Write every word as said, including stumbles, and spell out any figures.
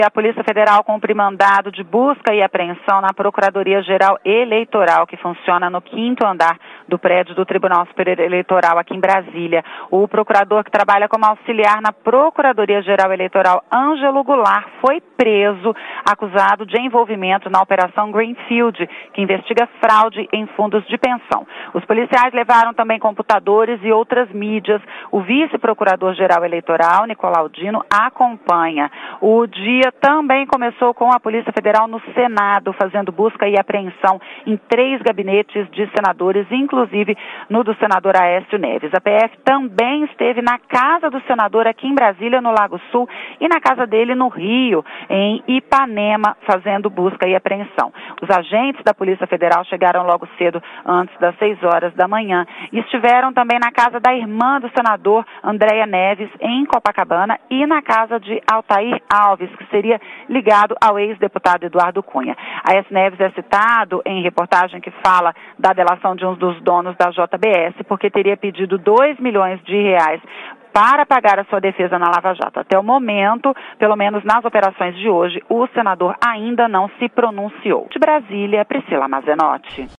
A Polícia Federal cumpre mandado de busca e apreensão na Procuradoria-Geral Eleitoral, que funciona no quinto andar do prédio do Tribunal Superior Eleitoral aqui em Brasília. O procurador que trabalha como auxiliar na Procuradoria-Geral Eleitoral, Ângelo Goulart, foi preso, acusado de envolvimento na Operação Greenfield, que investiga fraude em fundos de pensão. Os policiais levaram também computadores e outras mídias. O vice-procurador-geral eleitoral, Nicolau Dino, acompanha. O dia também começou com a Polícia Federal no Senado, fazendo busca e apreensão em três gabinetes de senadores, inclusive no do senador Aécio Neves. A P F também esteve na casa do senador aqui em Brasília, no Lago Sul, e na casa dele no Rio, em Ipanema, fazendo busca e apreensão. Os agentes da Polícia Federal chegaram logo cedo, antes das seis horas da manhã, e estiveram também na casa da irmã do senador, Andréia Neves, em Copacabana, e na casa de Altair Alves, que seria ligado ao ex-deputado Eduardo Cunha. Aécio Neves é citado em reportagem que fala da delação de um dos donos da J B S, porque teria pedido dois milhões de reais para pagar a sua defesa na Lava Jato. Até o momento, pelo menos nas operações de hoje, o senador ainda não se pronunciou. De Brasília, Priscila Mazenotti.